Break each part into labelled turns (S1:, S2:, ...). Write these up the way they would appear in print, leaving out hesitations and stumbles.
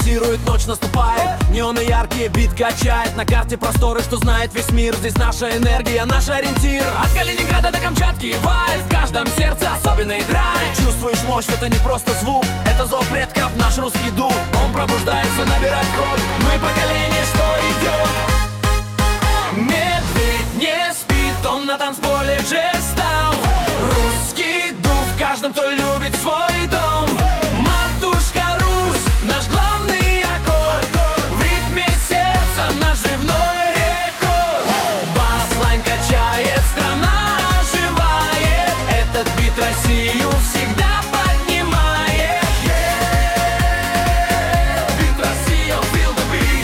S1: пульсирует, ночь наступает. Неоны яркие, бит качает. На карте просторы, что знает весь мир. Здесь наша энергия, наш ориентир. От Калининграда до Камчатки вайб. В каждом сердце особенный драйв. Чувствуешь мощь, это не просто звук, это зов предков, наш русский дух. Он пробуждается, набирает ход. Мы поколение, что идет. Медведь не спит, он на танцполе же стал. Русский дух в каждом, кто любит свой дом. Матушка Русь, наш главный аккорд. В ритме сердца наш живной рекорд. Бас-лайн качает, страна оживает. Этот бит Россию всегда поднимает. Бит Россия, feel the beat.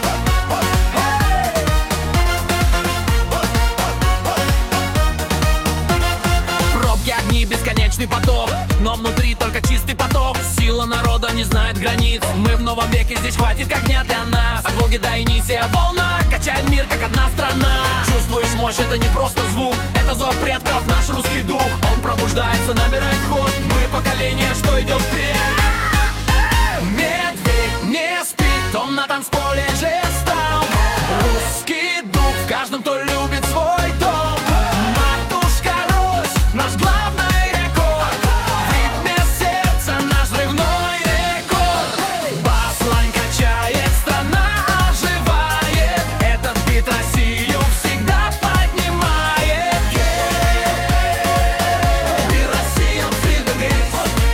S1: Пробки, огни, бесконечный поток, но внутри только чистый поток. Сила народа не знает границ. Мы в новом веке, здесь хватит как дня для нас. От Волги до Енисея волна качает мир, как одна страна. Чувствуешь мощь, это не просто звук, это зов предков, наш русский дух. Он пробуждается, набирает ход. Мы поколение, что идет вперед. Медведь не спит, он на танцполе же стал. Русский дух в каждом, кто любит свой дом. Матушка Русь, наш главный рекорд. В ритме сердца наш взрывной рекорд. Бас-лайн качает, страна оживает. Этот бит Россию всегда поднимает. Бит Россия, feel the beat.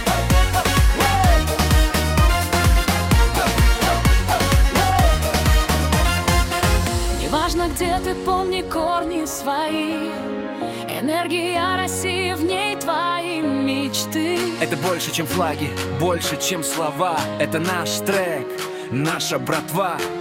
S2: Неважно, где ты, помни корни свои. Энергия России, в ней твои мечты.
S1: Это больше, чем флаги, больше, чем слова. Это наш трек, наша братва.